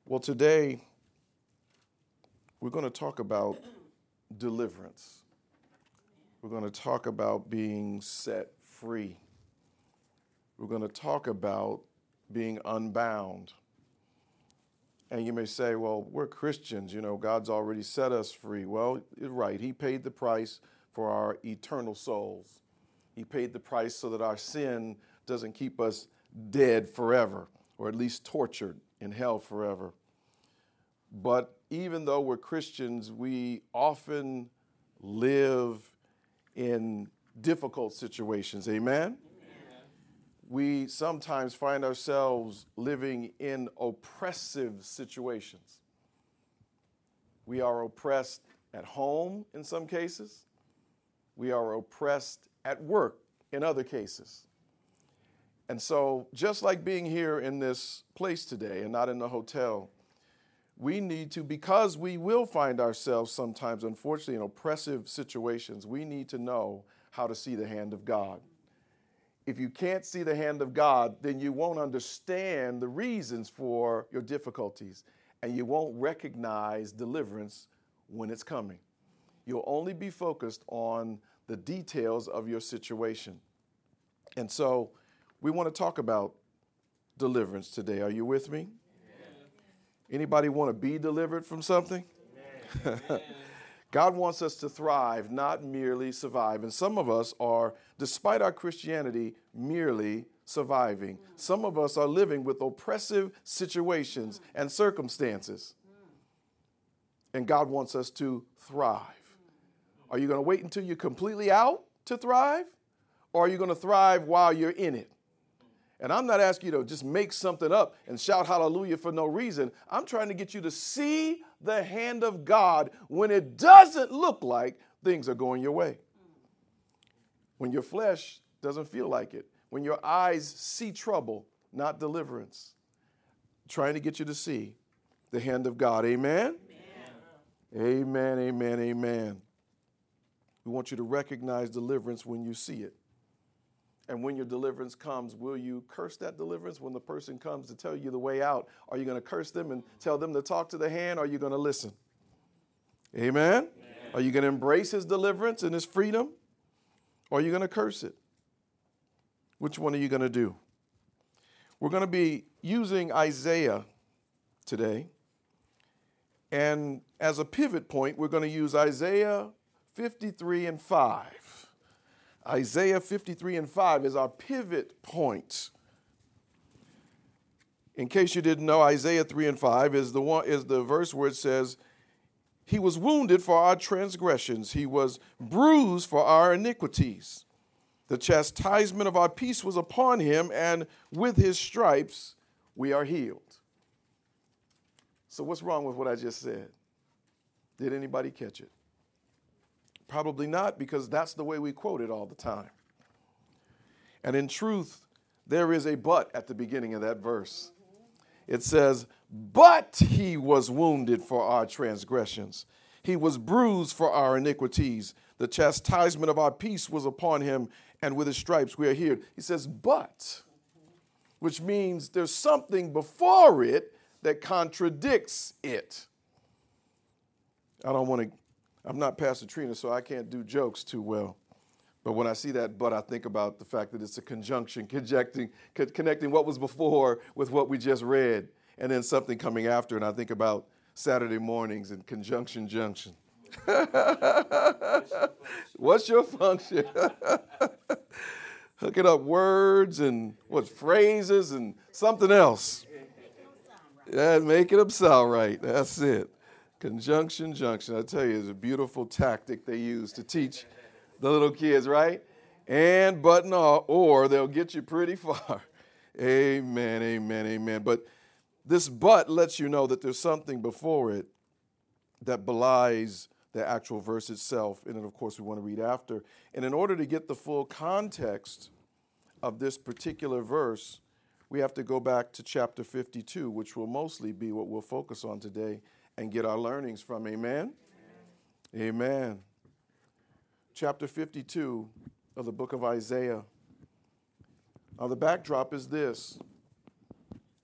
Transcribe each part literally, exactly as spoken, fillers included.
Well, today we're going to talk about deliverance. We're going to talk about being set free. We're going to talk about being unbound. And you may say, well, we're Christians, you know, God's already set us free. Well, you're right. He paid the price for our eternal souls. He paid the price so that our sin doesn't keep us dead forever, or at least tortured in hell forever. But even though we're Christians, we often live in difficult situations. Amen? Amen. We sometimes find ourselves living in oppressive situations. We are oppressed at home in some cases. We are oppressed at work in other cases. And so just like being here in this place today and not in the hotel, we need to, because we will find ourselves sometimes, unfortunately, in oppressive situations, we need to know how to see the hand of God. If you can't see the hand of God, then you won't understand the reasons for your difficulties, and you won't recognize deliverance when it's coming. You'll only be focused on the details of your situation. And so we want to talk about deliverance today. Are you with me? Amen. Anybody want to be delivered from something? Amen. God wants us to thrive, not merely survive. And some of us are, despite our Christianity, merely surviving. Some of us are living with oppressive situations and circumstances. And God wants us to thrive. Are you going to wait until you're completely out to thrive? Or are you going to thrive while you're in it? And I'm not asking you to just make something up and shout hallelujah for no reason. I'm trying to get you to see the hand of God when it doesn't look like things are going your way. When your flesh doesn't feel like it. When your eyes see trouble, not deliverance. Trying to get you to see the hand of God. Amen? Amen, amen, amen. amen. We want you to recognize deliverance when you see it. And when your deliverance comes, will you curse that deliverance? When the person comes to tell you the way out, are you going to curse them and tell them to talk to the hand, or are you going to listen? Amen? Amen. Are you going to embrace his deliverance and his freedom, or are you going to curse it? Which one are you going to do? We're going to be using Isaiah today. And as a pivot point, we're going to use Isaiah fifty-three and five. Isaiah fifty-three and five is our pivot point. In case you didn't know, Isaiah three and five is the one is the verse where it says, "He was wounded for our transgressions, he was bruised for our iniquities. The chastisement of our peace was upon him, and with his stripes we are healed." So what's wrong with what I just said? Did anybody catch it? Probably not, because that's the way we quote it all the time. And in truth, there is a but at the beginning of that verse. It says, "But he was wounded for our transgressions. He was bruised for our iniquities. The chastisement of our peace was upon him, and with his stripes we are healed." He says, but, which means there's something before it that contradicts it. I don't want to I'm not Pastor Trina, so I can't do jokes too well. But when I see that but, I think about the fact that it's a conjunction, conjecting, co- connecting what was before with what we just read, and then something coming after. And I think about Saturday mornings and conjunction junction. What's your function? Hooking up words and what phrases and something else. Yeah, making them sound right. That's it. Conjunction junction, I tell you, is a beautiful tactic they use to teach the little kids, right? And, but, and, or, or they'll get you pretty far. Amen, amen, amen. But this but lets you know that there's something before it that belies the actual verse itself. And then, of course, we want to read after. And in order to get the full context of this particular verse, we have to go back to chapter fifty-two, which will mostly be what we'll focus on today and get our learnings from. Amen? Amen. Amen. Chapter fifty-two of the book of Isaiah. Now, the backdrop is this.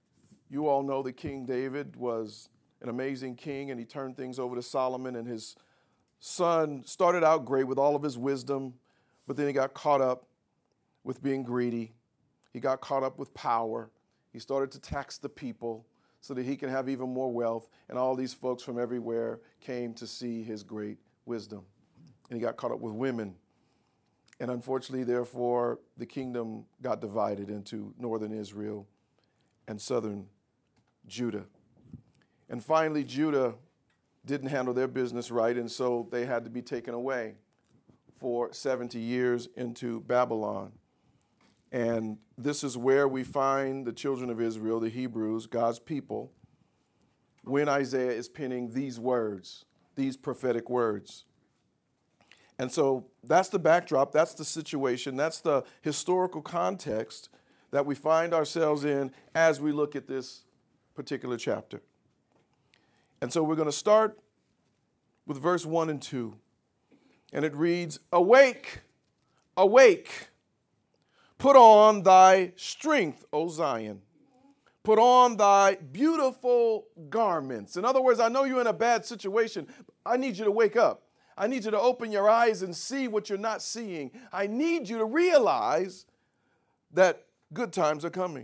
You all know that King David was an amazing king, and he turned things over to Solomon, and his son started out great with all of his wisdom, but then he got caught up with being greedy. He got caught up with power. He started to tax the people so that he can have even more wealth, and all these folks from everywhere came to see his great wisdom. And he got caught up with women. And unfortunately, therefore, the kingdom got divided into northern Israel and southern Judah. And finally, Judah didn't handle their business right, and so they had to be taken away for seventy years into Babylon. And this is where we find the children of Israel, the Hebrews, God's people, when Isaiah is penning these words, these prophetic words. And so that's the backdrop, that's the situation, that's the historical context that we find ourselves in as we look at this particular chapter. And so we're going to start with verse one and two. And it reads, "Awake, awake, put on thy strength, O Zion. Put on thy beautiful garments." In other words, I know you're in a bad situation. I need you to wake up. I need you to open your eyes and see what you're not seeing. I need you to realize that good times are coming.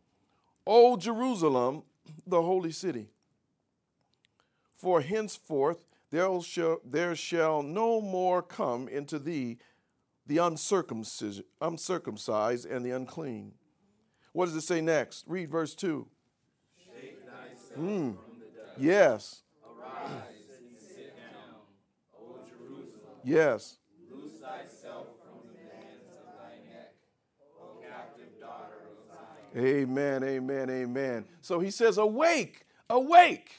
O Jerusalem, the holy city. For henceforth there shall, there shall no more come into thee the uncircumcised, uncircumcised and the unclean. What does it say next? Read verse two. Shake thyself mm. from the dust. Yes. Arise and sit down, O Jerusalem. Yes. Loose thyself from the bands of thy neck, O captive daughter of Zion. Amen, amen, amen. So he says, awake, awake.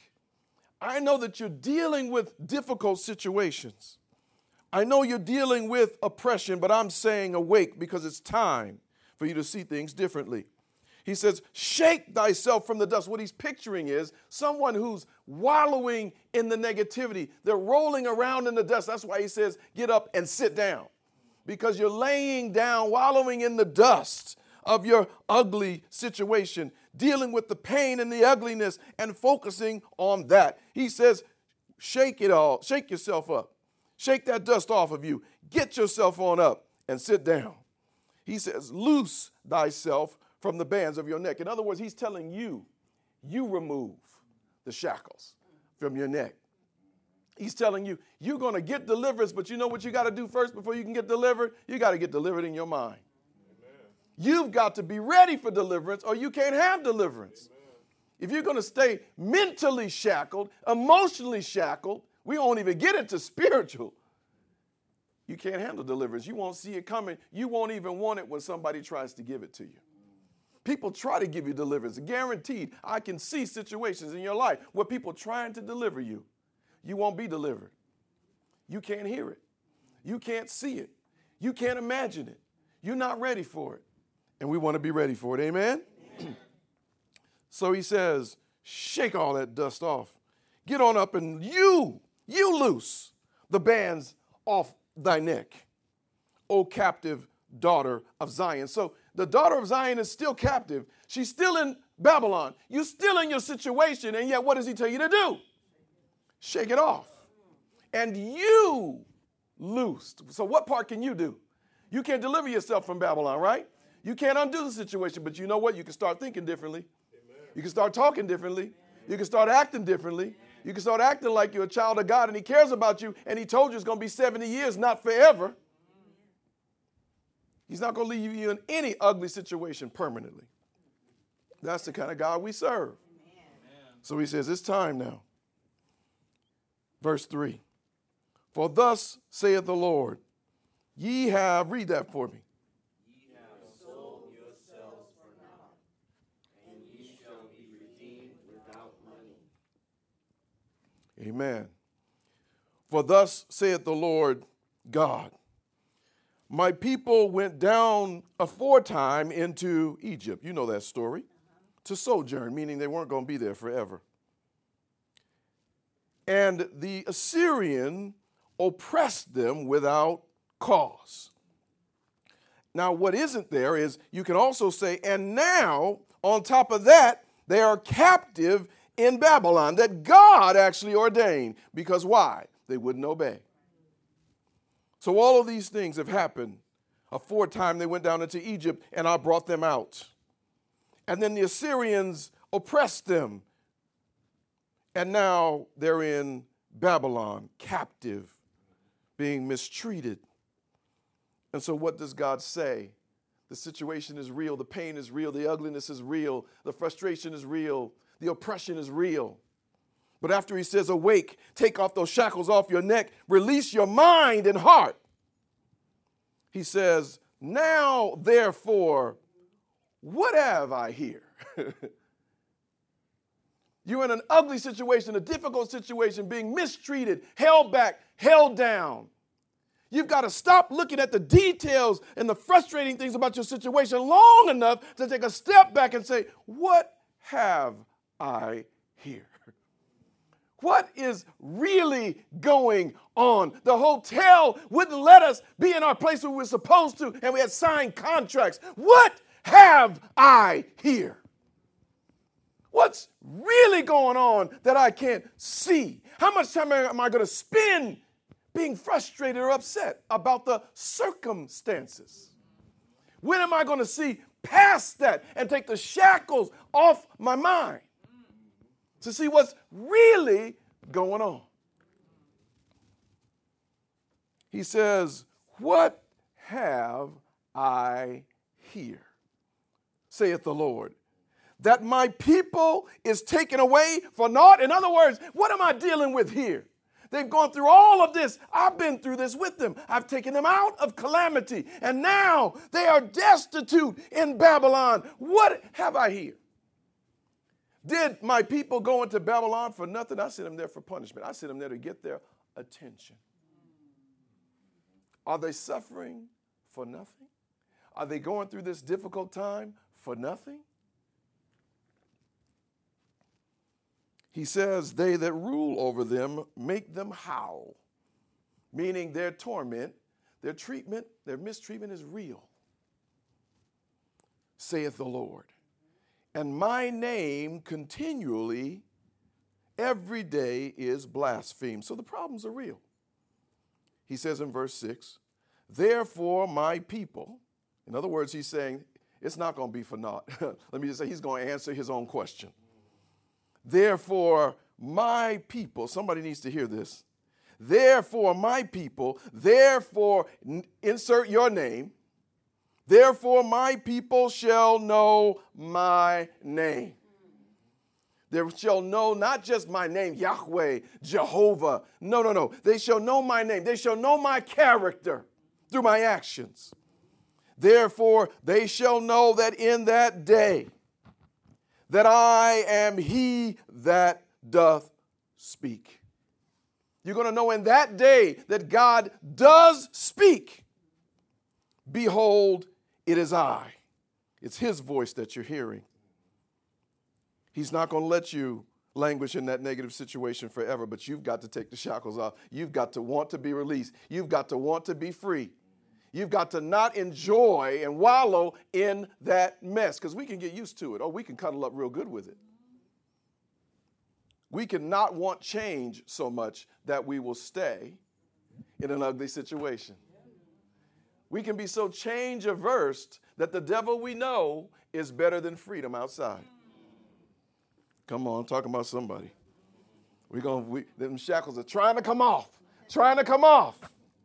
I know that you're dealing with difficult situations. I know you're dealing with oppression, but I'm saying awake because it's time for you to see things differently. He says, shake thyself from the dust. What he's picturing is someone who's wallowing in the negativity. They're rolling around in the dust. That's why he says, get up and sit down, because you're laying down, wallowing in the dust of your ugly situation, dealing with the pain and the ugliness and focusing on that. He says, shake it all, shake yourself up. Shake that dust off of you. Get yourself on up and sit down. He says, loose thyself from the bands of your neck. In other words, he's telling you, you remove the shackles from your neck. He's telling you, you're going to get deliverance, but you know what you got to do first before you can get delivered? You got to get delivered in your mind. Amen. You've got to be ready for deliverance, or you can't have deliverance. Amen. If you're going to stay mentally shackled, emotionally shackled, we won't even get into spiritual. You can't handle deliverance. You won't see it coming. You won't even want it when somebody tries to give it to you. People try to give you deliverance. Guaranteed, I can see situations in your life where people trying to deliver you. You won't be delivered. You can't hear it. You can't see it. You can't imagine it. You're not ready for it. And we want to be ready for it. Amen? Amen. So he says, shake all that dust off. Get on up and you, you loose the bands off thy neck, O captive daughter of Zion. So the daughter of Zion is still captive. She's still in Babylon. You're still in your situation, and yet what does he tell you to do? Shake it off. And you loosed. So what part can you do? You can't deliver yourself from Babylon, right? You can't undo the situation, but you know what? You can start thinking differently. Amen. You can start talking differently. Amen. You can start acting differently. Amen. You can start acting like you're a child of God and he cares about you, and he told you it's going to be seventy years, not forever. He's not going to leave you in any ugly situation permanently. That's the kind of God we serve. Amen. So he says, it's time now. Verse three. For thus saith the Lord, ye have, read that for me. Ye have sold yourselves for naught, and ye shall be redeemed without money. Amen. For thus saith the Lord God, my people went down aforetime into Egypt. You know that story. Uh-huh. To sojourn, meaning they weren't going to be there forever. And the Assyrian oppressed them without cause. Now, what isn't there is you can also say, and now, on top of that, They are captive in Babylon that God actually ordained. Because why? They wouldn't obey. So all of these things have happened. Aforetime they went down into Egypt, and I brought them out. And then the Assyrians oppressed them. And now they're in Babylon, captive, being mistreated. And so what does God say? The situation is real. The pain is real. The ugliness is real. The frustration is real. The oppression is real. But after he says, awake, take off those shackles off your neck, release your mind and heart. He says, now, therefore, what have I here? You're in an ugly situation, a difficult situation, being mistreated, held back, held down. You've got to stop looking at the details and the frustrating things about your situation long enough to take a step back and say, what have I here? What is really going on? The hotel wouldn't let us be in our place where we were supposed to, and we had signed contracts. What have I here? What's really going on that I can't see? How much time am I going to spend being frustrated or upset about the circumstances? When am I going to see past that and take the shackles off my mind to see what's really going on? He says, what have I here, saith the Lord, that my people is taken away for naught? In other words, what am I dealing with here? They've gone through all of this. I've been through this with them. I've taken them out of calamity, and now they are destitute in Babylon. What have I here? Did my people go into Babylon for nothing? I sent them there for punishment. I sent them there to get their attention. Are they suffering for nothing? Are they going through this difficult time for nothing? He says, they that rule over them make them howl, meaning their torment, their treatment, their mistreatment is real, saith the Lord. And my name continually, every day, is blasphemed. So the problems are real. He says in verse six, therefore my people, in other words, he's saying it's not going to be for naught. Let me just say he's going to answer his own question. Therefore, my people, somebody needs to hear this. Therefore, my people, therefore, insert your name. Therefore, my people shall know my name. They shall know not just my name, Yahweh, Jehovah. No, no, no. They shall know my name. They shall know my character through my actions. Therefore, they shall know that in that day, that I am he that doth speak. You're going to know in that day that God does speak. Behold, it is I. It's his voice that you're hearing. He's not going to let you languish in that negative situation forever, but you've got to take the shackles off. You've got to want to be released. You've got to want to be free. You've got to not enjoy and wallow in that mess, because we can get used to it. Oh, we can cuddle up real good with it. We can not want change so much that we will stay in an ugly situation. We can be so change averse that the devil we know is better than freedom outside. Come on, I'm talking about somebody. We're going, we, them shackles are trying to come off, trying to come off.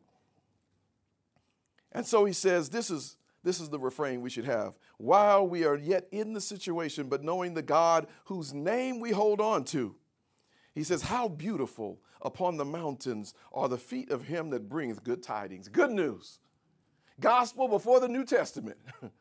And so he says, this is, this is the refrain we should have. While we are yet in the situation, but knowing the God whose name we hold on to. He says, how beautiful upon the mountains are the feet of him that bringeth good tidings. Good news. Gospel before the New Testament.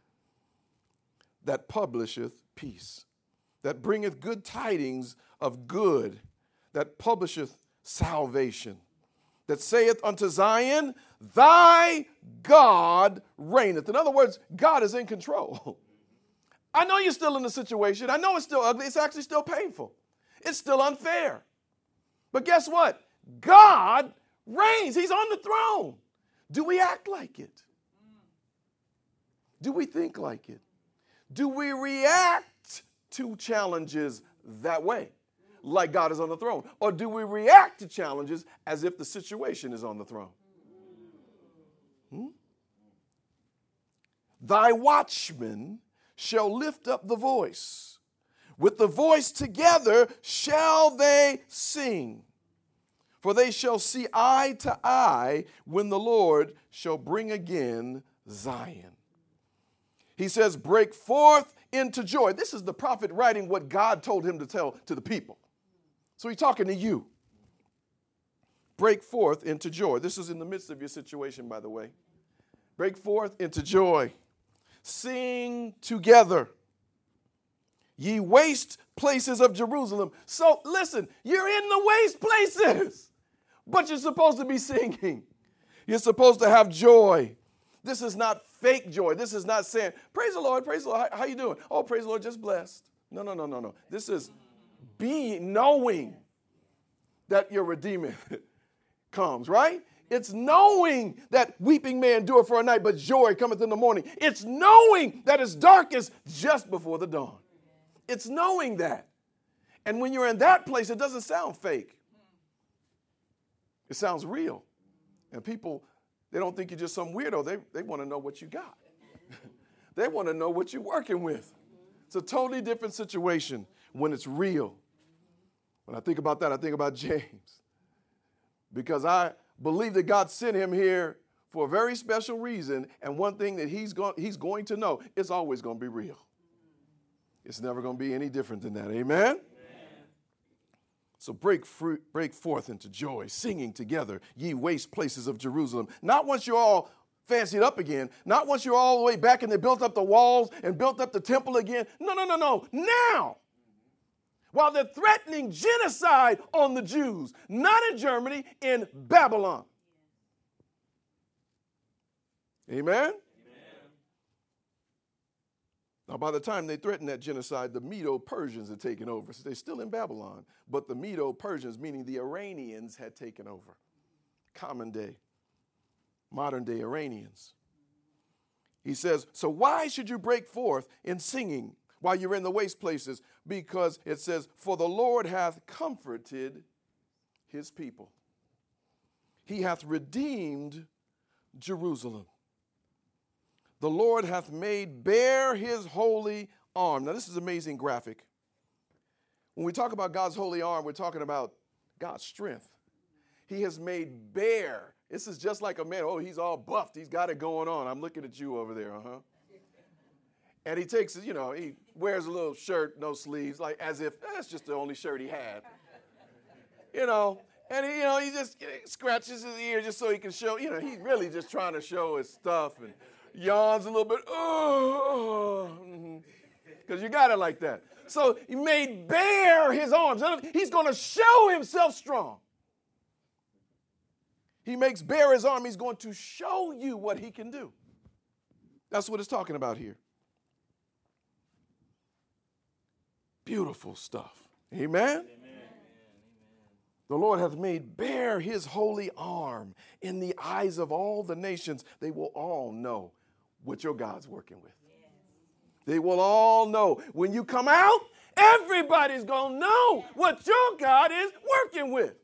That publisheth peace. That bringeth good tidings of good. That publisheth salvation. That saith unto Zion, thy God reigneth. In other words, God is in control. I know you're still in the situation. I know it's still ugly. It's actually still painful. It's still unfair. But guess what? God reigns. He's on the throne. Do we act like it? Do we think like it? Do we react to challenges that way, like God is on the throne? Or do we react to challenges as if the situation is on the throne? Hmm? Thy watchmen shall lift up the voice. With the voice together shall they sing. For they shall see eye to eye when the Lord shall bring again Zion. He says, break forth into joy. This is the prophet writing what God told him to tell to the people. So he's talking to you. Break forth into joy. This is in the midst of your situation, by the way. Break forth into joy. Sing together, ye waste places of Jerusalem. So listen, you're in the waste places, but you're supposed to be singing. You're supposed to have joy. This is not fake joy. This is not saying, praise the Lord, praise the Lord. How, how you doing? Oh, praise the Lord, just blessed. No, no, no, no, no. This is being, knowing that your Redeemer comes, right? It's knowing that weeping may endure for a night, but joy cometh in the morning. It's knowing that it's darkest just before the dawn. It's knowing that. And when you're in that place, it doesn't sound fake. It sounds real. And people, they don't think you're just some weirdo. They, they want to know what you got. They want to know what you're working with. It's a totally different situation when it's real. When I think about that, I think about James. Because I believe that God sent him here for a very special reason. And one thing that he's going, he's going to know, it's always going to be real. It's never going to be any different than that. Amen? Amen. So break fruit, break forth into joy, singing together, ye waste places of Jerusalem. Not once you're all fancied up again. Not once you're all the way back and they built up the walls and built up the temple again. No, no, no, no. Now. While they're threatening genocide on the Jews, not in Germany, in Babylon. Amen? Amen? Now, by the time they threatened that genocide, the Medo-Persians had taken over. So they're still in Babylon, but the Medo-Persians, meaning the Iranians, had taken over. Common day, modern day Iranians. He says, so why should you break forth in singing while you're in the waste places? Because it says, for the Lord hath comforted his people. He hath redeemed Jerusalem. The Lord hath made bare his holy arm. Now, this is an amazing graphic. When we talk about God's holy arm, we're talking about God's strength. He has made bare. This is just like a man. Oh, he's all buffed. He's got it going on. I'm looking at you over there, uh-huh. And he takes, you know, he wears a little shirt, no sleeves, like as if that's just the only shirt he had. You know, and he, you know, he just he scratches his ear just so he can show, you know, he's really just trying to show his stuff and yawns a little bit. Oh, because you got it like that. So he made bare his arms. He's going to show himself strong. He makes bare his arm. He's going to show you what he can do. That's what it's talking about here. Beautiful stuff. Amen? Amen? The Lord hath made bare his holy arm in the eyes of all the nations. They will all know what your God's working with. Yes. They will all know. When you come out, everybody's going to know what your God is working with.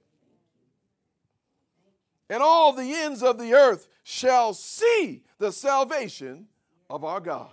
And all the ends of the earth shall see the salvation of our God.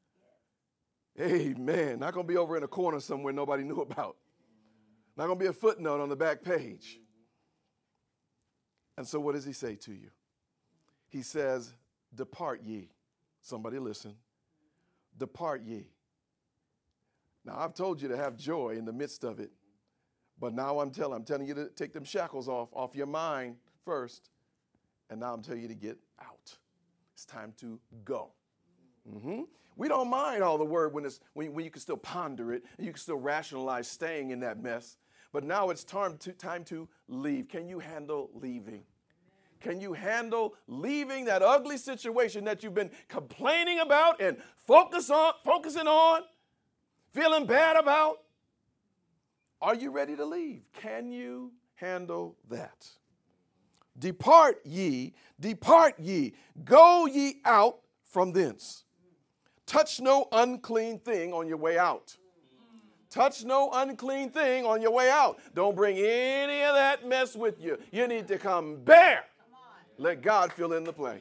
Amen. Not going to be over in a corner somewhere nobody knew about. Not going to be a footnote on the back page. And so what does he say to you? He says, depart ye. Somebody listen. Depart ye. Now, I've told you to have joy in the midst of it. But now I'm telling, I'm telling you to take them shackles off, off your mind first. And now I'm telling you to get out. It's time to go. Mm-hmm. We don't mind all the word when, it's, when, when you can still ponder it and you can still rationalize staying in that mess. But now it's time to, time to leave. Can you handle leaving? Can you handle leaving that ugly situation that you've been complaining about and focus on, focusing on, feeling bad about? Are you ready to leave? Can you handle that? Depart ye, depart ye, go ye out from thence. Touch no unclean thing on your way out. Touch no unclean thing on your way out. Don't bring any of that mess with you. You need to come bare. Let God fill in the place.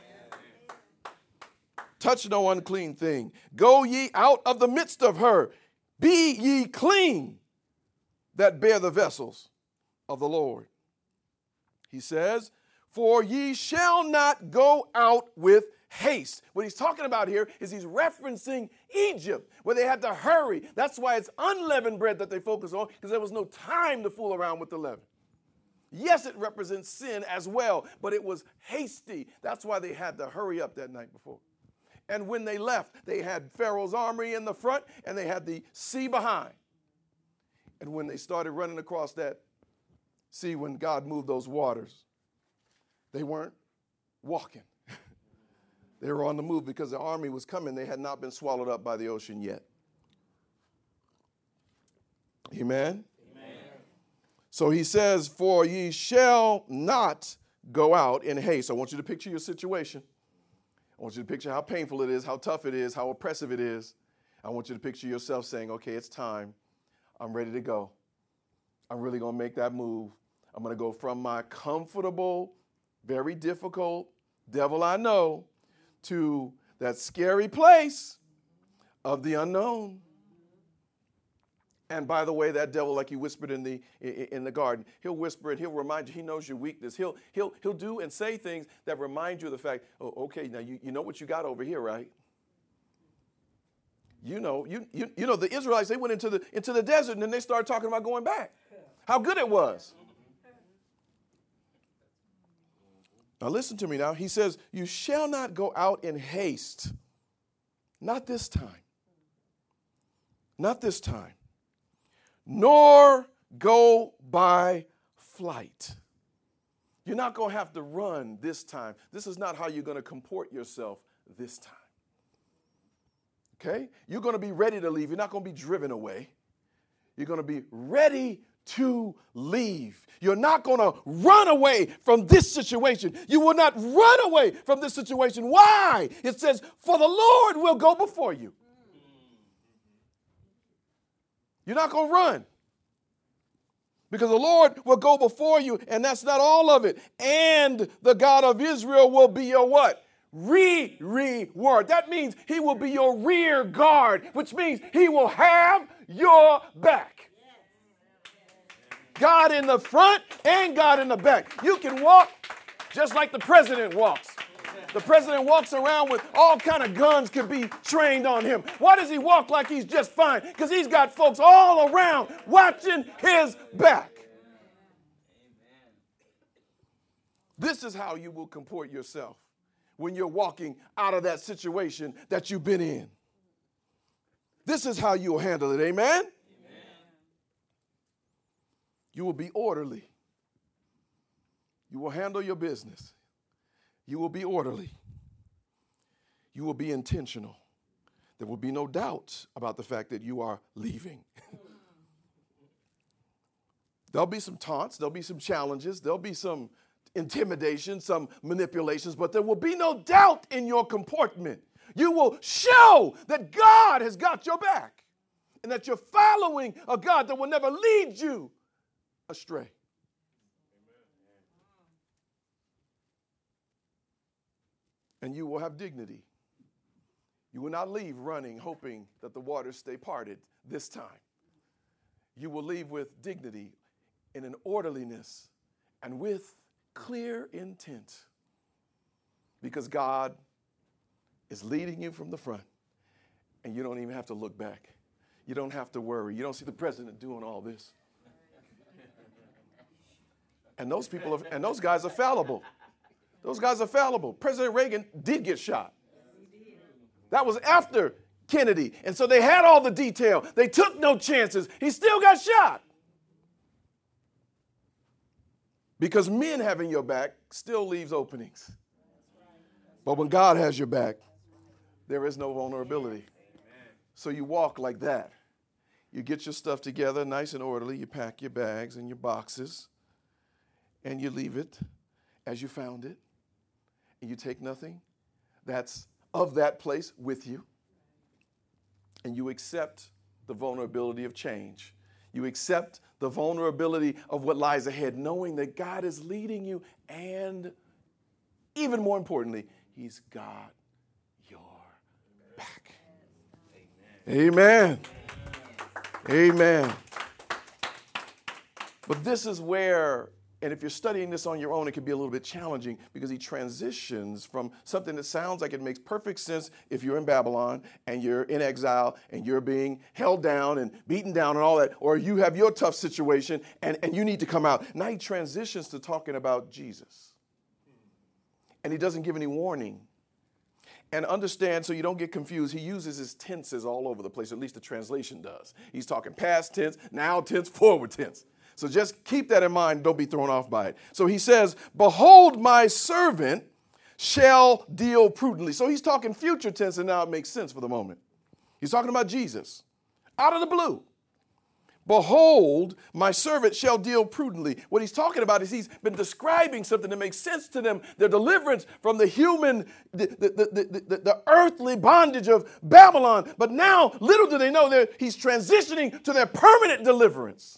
Touch no unclean thing. Go ye out of the midst of her. Be ye clean that bear the vessels of the Lord. He says, for ye shall not go out with haste. What he's talking about here is he's referencing Egypt, where they had to hurry. That's why it's unleavened bread that they focus on, because there was no time to fool around with the leaven. Yes, it represents sin as well, but it was hasty. That's why they had to hurry up that night before. And when they left, they had Pharaoh's army in the front and they had the sea behind. And when they started running across that sea, when God moved those waters, they weren't walking. They were on the move because the army was coming. They had not been swallowed up by the ocean yet. Amen? Amen. So he says, for ye shall not go out in haste. I want you to picture your situation. I want you to picture how painful it is, how tough it is, how oppressive it is. I want you to picture yourself saying, okay, it's time. I'm ready to go. I'm really going to make that move. I'm going to go from my comfortable, very difficult, devil I know, to that scary place of the unknown. And by the way, that devil, like he whispered in the in the garden, he'll whisper it. He'll remind you. He knows your weakness. He'll he'll he'll do and say things that remind you of the fact. Oh, okay, now you, you know what you got over here, right? You know you you you know the Israelites. They went into the into the desert and then they started talking about going back. How good it was. Now listen to me. Now he says, "You shall not go out in haste." Not this time. Not this time. Nor go by flight. You're not going to have to run this time. This is not how you're going to comport yourself this time. Okay? You're going to be ready to leave. You're not going to be driven away. You're going to be ready to leave. You're not going to run away from this situation. You will not run away from this situation. Why? It says, for the Lord will go before you. You're not going to run. Because the Lord will go before you, and that's not all of it. And the God of Israel will be your what? Re-reward. That means he will be your rear guard, which means he will have your back. God in the front and God in the back. You can walk just like the president walks. The president walks around with all kind of guns could be trained on him. Why does he walk like he's just fine? Because he's got folks all around watching his back. This is how you will comport yourself when you're walking out of that situation that you've been in. This is how you'll handle it. Amen? Amen. You will be orderly. You will handle your business. You will be orderly. You will be intentional. There will be no doubt about the fact that you are leaving. There'll be some taunts. There'll be some challenges. There'll be some intimidation, some manipulations, but there will be no doubt in your comportment. You will show that God has got your back and that you're following a God that will never lead you astray. And you will have dignity. You will not leave running, hoping that the waters stay parted this time. You will leave with dignity, in an orderliness, and with clear intent. Because God is leading you from the front, and you don't even have to look back. You don't have to worry. You don't see the president doing all this. And those people, are, and those guys are fallible. Those guys are fallible. President Reagan did get shot. That was after Kennedy. And so they had all the detail. They took no chances. He still got shot. Because men having your back still leaves openings. But when God has your back, there is no vulnerability. So you walk like that. You get your stuff together nice and orderly. You pack your bags and your boxes. And you leave it as you found it. And you take nothing that's of that place with you. And you accept the vulnerability of change. You accept the vulnerability of what lies ahead, knowing that God is leading you, and even more importantly, He's got your back. Amen. Amen. But this is where, and if you're studying this on your own, it can be a little bit challenging because he transitions from something that sounds like it makes perfect sense if you're in Babylon and you're in exile and you're being held down and beaten down and all that, or you have your tough situation and, and you need to come out. Now he transitions to talking about Jesus. And he doesn't give any warning. And understand, so you don't get confused, he uses his tenses all over the place, at least the translation does. He's talking past tense, now tense, forward tense. So just keep that in mind. Don't be thrown off by it. So he says, behold, my servant shall deal prudently. So he's talking future tense, and now it makes sense for the moment. He's talking about Jesus. Out of the blue. Behold, my servant shall deal prudently. What he's talking about is he's been describing something that makes sense to them, their deliverance from the human, the, the, the, the, the earthly bondage of Babylon. But now, little do they know that he's transitioning to their permanent deliverance.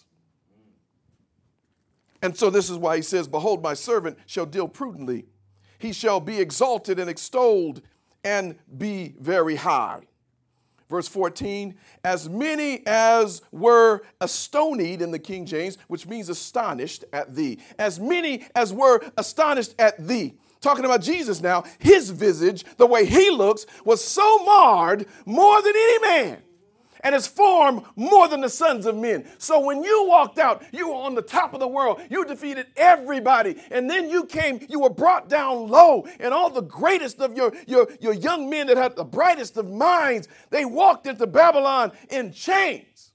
And so this is why he says, behold, my servant shall deal prudently. He shall be exalted and extolled and be very high. Verse fourteen, as many as were astonied in the King James, which means astonished at thee. As many as were astonished at thee. Talking about Jesus now, his visage, the way he looks, was so marred more than any man. And his form more than the sons of men. So when you walked out, you were on the top of the world. You defeated everybody. And then you came, you were brought down low. And all the greatest of your, your, your young men that had the brightest of minds, they walked into Babylon in chains.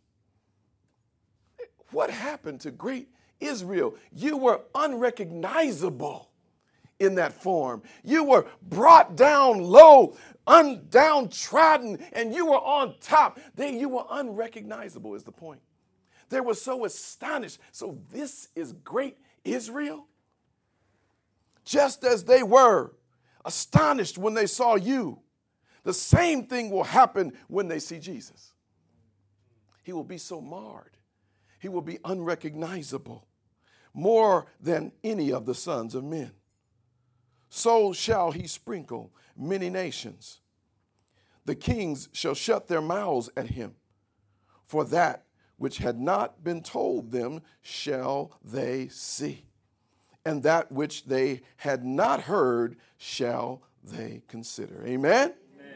What happened to great Israel? You were unrecognizable in that form. You were brought down low, undowntrodden, and you were on top. They, you were unrecognizable is the point. They were so astonished. So this is great Israel? Just as they were astonished when they saw you, the same thing will happen when they see Jesus. He will be so marred. He will be unrecognizable, more than any of the sons of men. So shall he sprinkle many nations. The kings shall shut their mouths at him. For that which had not been told them shall they see. And that which they had not heard shall they consider. Amen? Amen.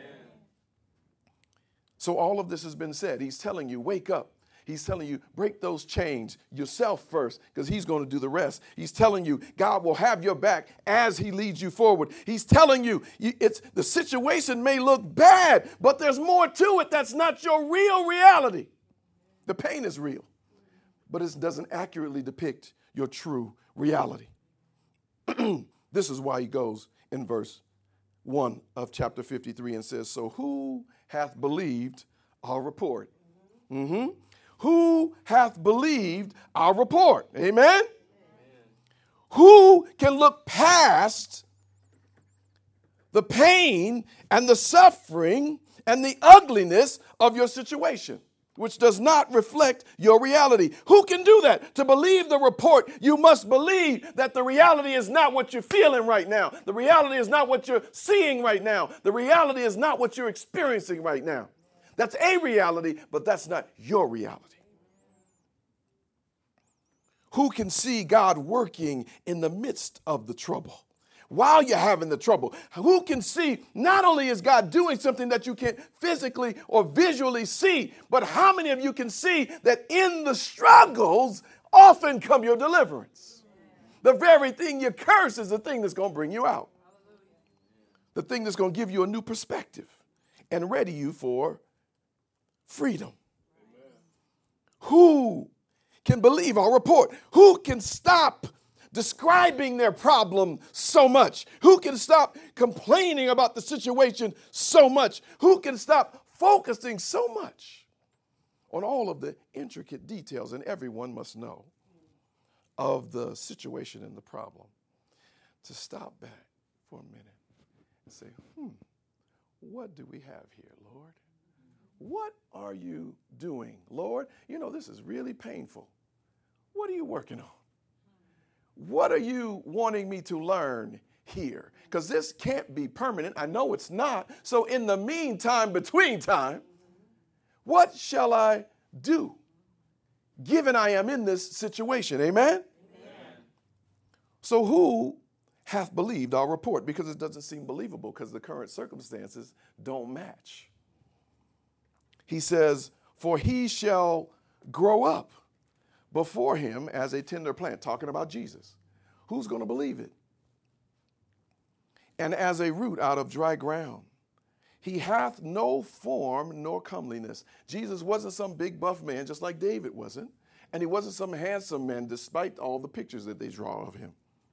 So all of this has been said. He's telling you, wake up. He's telling you, break those chains yourself first, because he's going to do the rest. He's telling you, God will have your back as he leads you forward. He's telling you, it's the situation may look bad, but there's more to it. That's not your real reality. The pain is real, but it doesn't accurately depict your true reality. This is why he goes in verse one of chapter fifty-three and says, so who hath believed our report? Mm-hmm. Who hath believed our report? Amen? Amen? Who can look past the pain and the suffering and the ugliness of your situation, which does not reflect your reality? Who can do that? To believe the report, you must believe that the reality is not what you're feeling right now. The reality is not what you're seeing right now. The reality is not what you're experiencing right now. That's a reality, but that's not your reality. Who can see God working in the midst of the trouble? While you're having the trouble, who can see not only is God doing something that you can't physically or visually see, but how many of you can see that in the struggles often come your deliverance? The very thing you curse is the thing that's going to bring you out. The thing that's going to give you a new perspective and ready you for freedom. Who can believe our report? Who can stop describing their problem so much? Who can stop complaining about the situation so much? Who can stop focusing so much on all of the intricate details? And everyone must know of the situation and the problem. To stop back for a minute and say, hmm, what do we have here, Lord? what are you doing? Lord, you know, this is really painful. What are you working on? What are you wanting me to learn here? Because this can't be permanent. I know it's not. So in the meantime, between time, what shall I do? Given I am in this situation. Amen? Amen. So who hath believed our report? Because it doesn't seem believable because the current circumstances don't match. He says, for he shall grow up before him as a tender plant, talking about Jesus. Who's going to believe it? And as a root out of dry ground. He hath no form nor comeliness. Jesus wasn't some big buff man, just like David wasn't. And he wasn't some handsome man, despite all the pictures that they draw of him.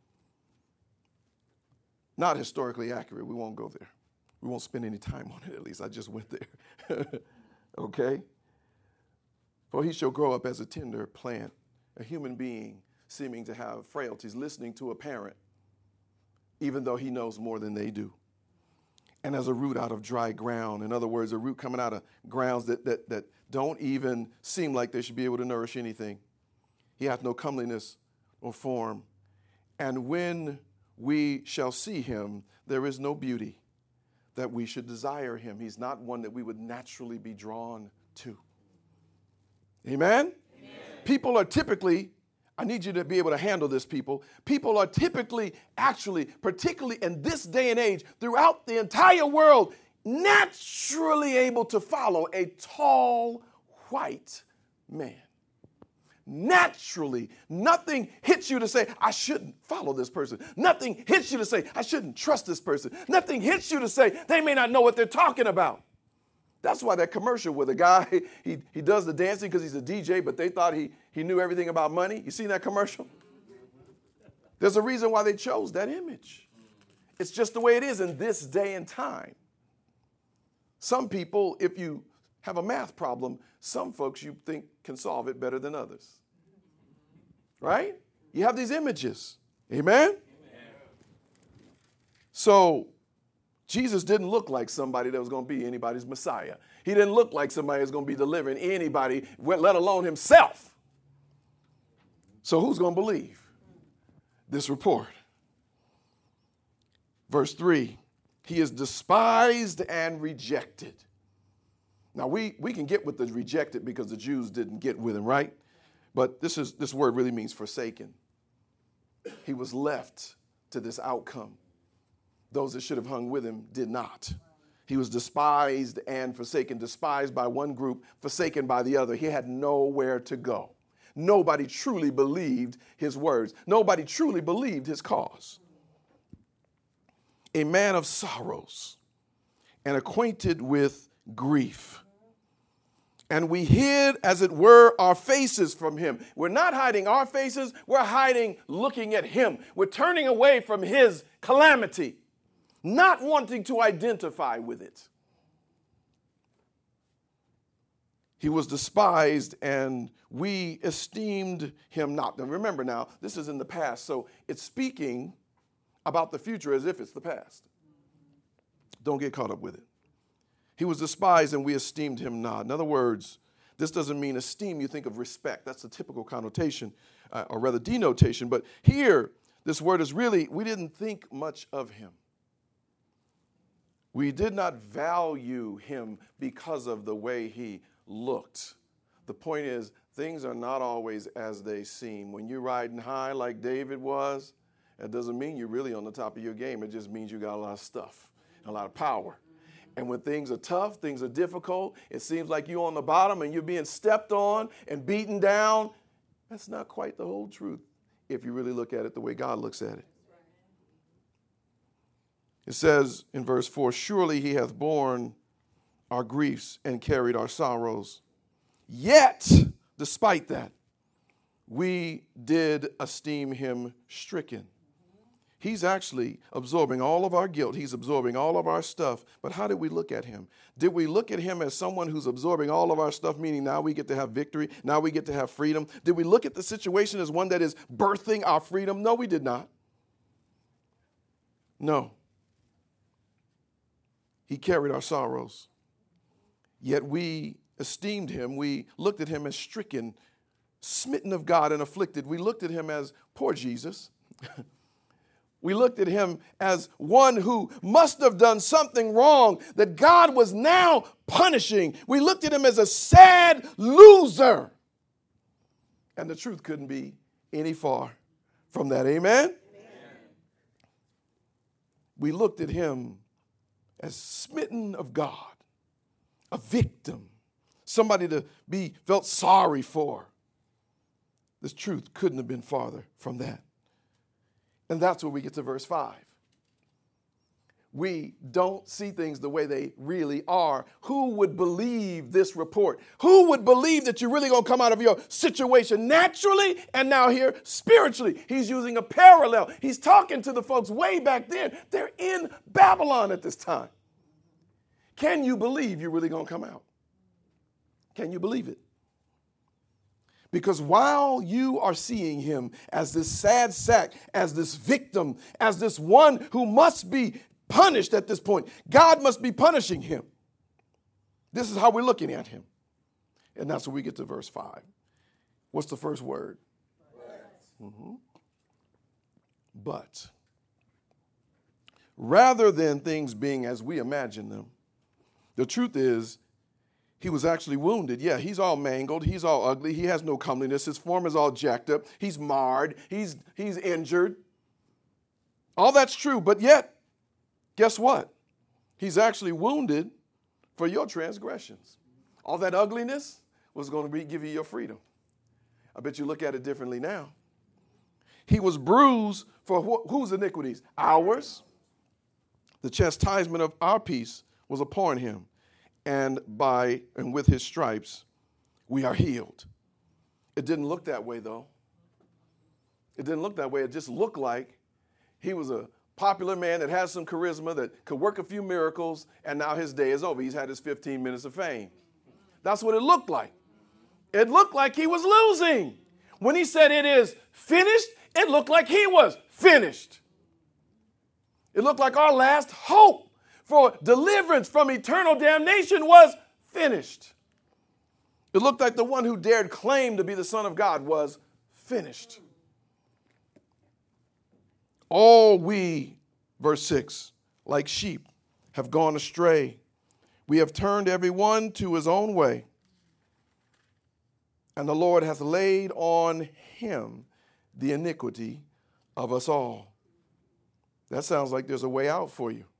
Not historically accurate. We won't go there. We won't spend any time on it, at least. I just went there. Okay? For he shall grow up as a tender plant, a human being seeming to have frailties, listening to a parent, even though he knows more than they do. And as a root out of dry ground. In other words, a root coming out of grounds that, that, that don't even seem like they should be able to nourish anything. He hath no comeliness or form. And when we shall see him, there is no beauty that we should desire him. He's not one that we would naturally be drawn to. Amen? Amen. People are typically, I need you to be able to handle this, people. People are typically, actually, particularly in this day and age, throughout the entire world, naturally able to follow a tall, white man. Naturally, nothing hits you to say, I shouldn't follow this person. Nothing hits you to say, I shouldn't trust this person. Nothing hits you to say, they may not know what they're talking about. That's why that commercial where the guy, he, he does the dancing because he's a D J, but they thought he, he knew everything about money. You seen that commercial? There's a reason why they chose that image. It's just the way it is in this day and time. Some people, if you have a math problem, some folks you think can solve it better than others. Right? You have these images. Amen? Amen. So Jesus didn't look like somebody that was going to be anybody's Messiah. He didn't look like somebody that's going to be delivering anybody, let alone himself. So who's going to believe this report? Verse three, he is despised and rejected. Now, we, we can get with the rejected because the Jews didn't get with him, right? But this is this word really means forsaken. He was left to this outcome. Those that should have hung with him did not. He was despised and forsaken, despised by one group, forsaken by the other. He had nowhere to go. Nobody truly believed his words. Nobody truly believed his cause. A man of sorrows and acquainted with grief. And we hid, as it were, our faces from him. We're not hiding our faces. We're hiding looking at him. We're turning away from his calamity, not wanting to identify with it. He was despised and we esteemed him not. Now remember now, this is in the past, so it's speaking about the future as if it's the past. Don't get caught up with it. He was despised and we esteemed him not. In other words, this doesn't mean esteem. You think of respect. That's the typical connotation, uh, or rather denotation. But here, this word is really, we didn't think much of him. We did not value him because of the way he looked. The point is, things are not always as they seem. When you're riding high like David was, that doesn't mean you're really on the top of your game. It just means you got a lot of stuff, a lot of power. And when things are tough, things are difficult, it seems like you're on the bottom and you're being stepped on and beaten down. That's not quite the whole truth if you really look at it the way God looks at it. It says in verse four, surely he hath borne our griefs and carried our sorrows. Yet, despite that, we did esteem him stricken. He's actually absorbing all of our guilt. He's absorbing all of our stuff. But how did we look at him? Did we look at him as someone who's absorbing all of our stuff, meaning now we get to have victory, now we get to have freedom? Did we look at the situation as one that is birthing our freedom? No, we did not. No. He carried our sorrows. Yet we esteemed him. We looked at him as stricken, smitten of God and afflicted. We looked at him as poor Jesus. We looked at him as one who must have done something wrong that God was now punishing. We looked at him as a sad loser. And the truth couldn't be any far from that. Amen? Amen. We looked at him as smitten of God, a victim, somebody to be felt sorry for. This truth couldn't have been farther from that. And that's where we get to verse five. We don't see things the way they really are. Who would believe this report? Who would believe that you're really going to come out of your situation naturally and now here spiritually? He's using a parallel. He's talking to the folks way back then. They're in Babylon at this time. Can you believe you're really going to come out? Can you believe it? Because while you are seeing him as this sad sack, as this victim, as this one who must be punished at this point, God must be punishing him. This is how we're looking at him. And that's when we get to verse five. What's the first word? Mm-hmm. But rather than things being as we imagine them, the truth is, he was actually wounded. Yeah, he's all mangled. He's all ugly. He has no comeliness. His form is all jacked up. He's marred. He's, he's injured. All that's true. But yet, guess what? He's actually wounded for your transgressions. All that ugliness was going to be, give you your freedom. I bet you look at it differently now. He was bruised for wh- whose iniquities? Ours. The chastisement of our peace was upon him. And by and with his stripes, we are healed. It didn't look that way, though. It didn't look that way. It just looked like he was a popular man that has some charisma, that could work a few miracles, and now his day is over. He's had his fifteen minutes of fame. That's what it looked like. It looked like he was losing. When he said it is finished, it looked like he was finished. It looked like our last hope for deliverance from eternal damnation was finished. It looked like the one who dared claim to be the Son of God was finished. All we, verse six, like sheep, have gone astray. We have turned every one to his own way. And the Lord hath laid on him the iniquity of us all. That sounds like there's a way out for you.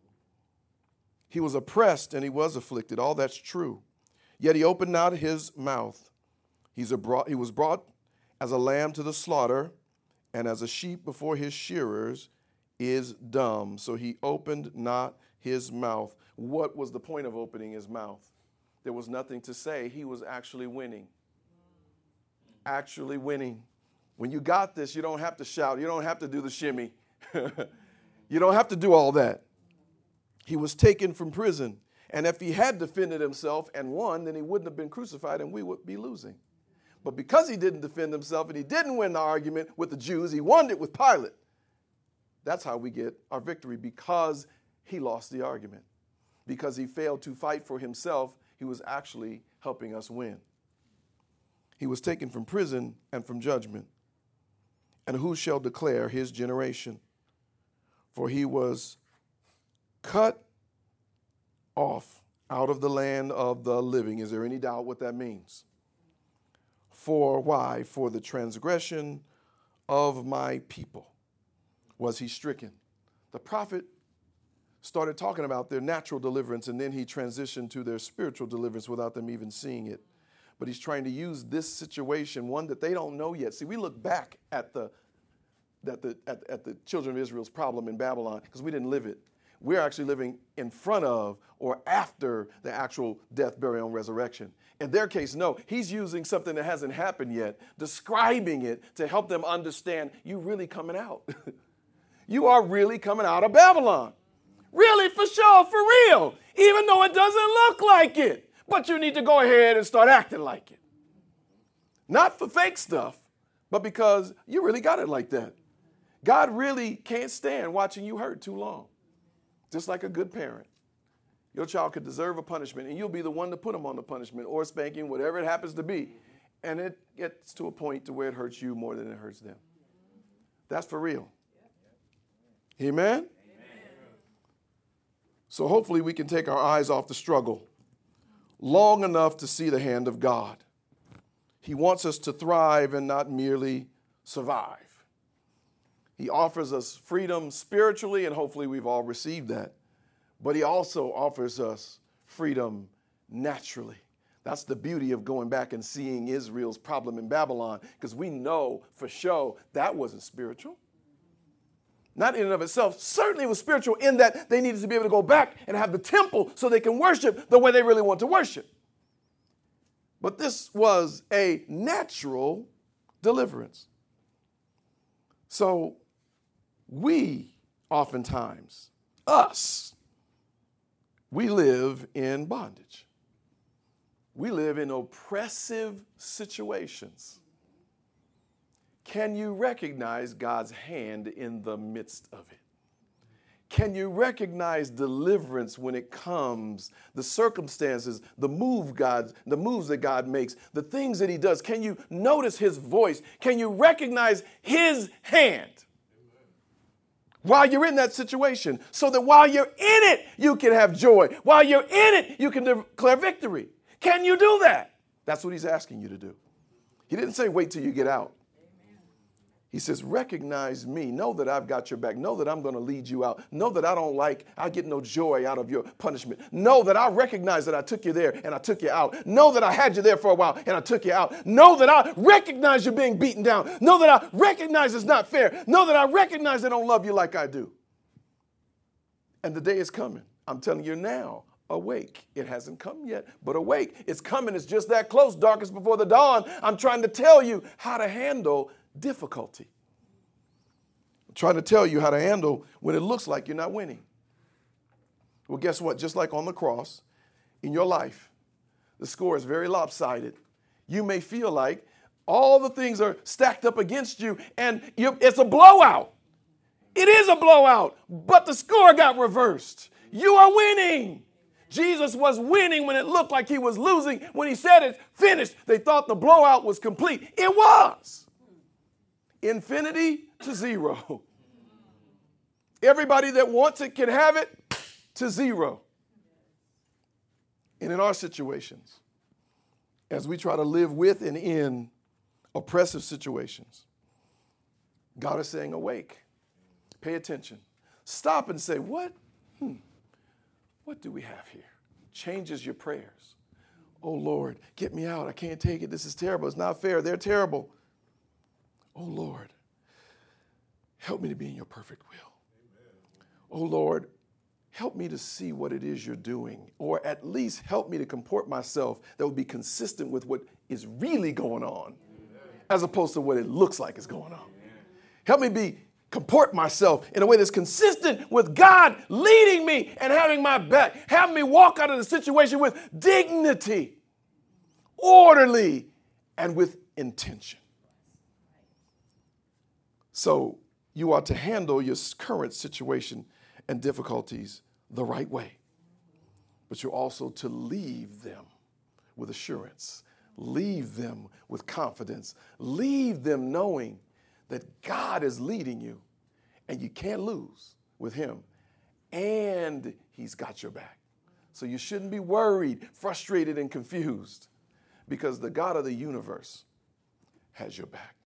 He was oppressed and he was afflicted. All that's true. Yet he opened not his mouth. He's a brought, he was brought as a lamb to the slaughter, and as a sheep before his shearers is dumb. So he opened not his mouth. What was the point of opening his mouth? There was nothing to say. He was actually winning. Actually winning. When you got this, you don't have to shout. You don't have to do the shimmy. You don't have to do all that. He was taken from prison. And if he had defended himself and won, then he wouldn't have been crucified and we would be losing. But because he didn't defend himself and he didn't win the argument with the Jews, he won it with Pilate. That's how we get our victory, because he lost the argument. Because he failed to fight for himself, he was actually helping us win. He was taken from prison and from judgment. And who shall declare his generation? For he was cut off out of the land of the living. Is there any doubt what that means? For why? For the transgression of my people was he stricken. The prophet started talking about their natural deliverance, and then he transitioned to their spiritual deliverance without them even seeing it. But he's trying to use this situation, one that they don't know yet. See, we look back at the at the at, at the children of Israel's problem in Babylon because we didn't live it. We're actually living in front of or after the actual death, burial, and resurrection. In their case, no, he's using something that hasn't happened yet, describing it to help them understand you really coming out. You are really coming out of Babylon. Really, for sure, for real, even though it doesn't look like it. But you need to go ahead and start acting like it. Not for fake stuff, but because you really got it like that. God really can't stand watching you hurt too long. Just like a good parent. Your child could deserve a punishment, and you'll be the one to put them on the punishment or spanking, whatever it happens to be. And it gets to a point to where it hurts you more than it hurts them. That's for real. Amen? Amen? So hopefully we can take our eyes off the struggle long enough to see the hand of God. He wants us to thrive and not merely survive. He offers us freedom spiritually, and hopefully we've all received that. But he also offers us freedom naturally. That's the beauty of going back and seeing Israel's problem in Babylon, because we know for sure that wasn't spiritual. Not in and of itself. Certainly it was spiritual in that they needed to be able to go back and have the temple so they can worship the way they really want to worship. But this was a natural deliverance. So we oftentimes, us, we live in bondage. We live in oppressive situations. Can you recognize God's hand in the midst of it? Can you recognize deliverance when it comes, the circumstances, the move God, the moves that God makes, the things that he does? Can you notice his voice? Can you recognize his hand while you're in that situation, so that while you're in it, you can have joy? While you're in it, you can declare victory. Can you do that? That's what he's asking you to do. He didn't say wait till you get out. He says, recognize me. Know that I've got your back. Know that I'm going to lead you out. Know that I don't like, I get no joy out of your punishment. Know that I recognize that I took you there and I took you out. Know that I had you there for a while and I took you out. Know that I recognize you're being beaten down. Know that I recognize it's not fair. Know that I recognize they don't love you like I do. And the day is coming. I'm telling you now, awake. It hasn't come yet, but awake. It's coming. It's just that close. Darkest before the dawn. I'm trying to tell you how to handle difficulty. I'm trying to tell you how to handle when it looks like you're not winning. Well, guess what? Just like on the cross, in your life, the score is very lopsided. You may feel like all the things are stacked up against you and you, it's a blowout. It is a blowout, but the score got reversed. You are winning. Jesus was winning when it looked like he was losing. When he said it's finished, they thought the blowout was complete. It was. Infinity to zero. Everybody that wants it can have it to zero. And in our situations, as we try to live with and in oppressive situations, God is saying, awake, pay attention. Stop and say, what? Hmm. What do we have here? Changes your prayers. Oh, Lord, get me out. I can't take it. This is terrible. It's not fair. They're terrible. Oh, Lord, help me to be in your perfect will. Amen. Oh, Lord, help me to see what it is you're doing, or at least help me to comport myself that will be consistent with what is really going on, Amen, as opposed to what it looks like is going on. Amen. Help me be comport myself in a way that's consistent with God leading me and having my back. Have me walk out of the situation with dignity, orderly, and with intention. So you are to handle your current situation and difficulties the right way. But you're also to leave them with assurance. Leave them with confidence. Leave them knowing that God is leading you and you can't lose with him. And he's got your back. So you shouldn't be worried, frustrated, and confused, because the God of the universe has your back.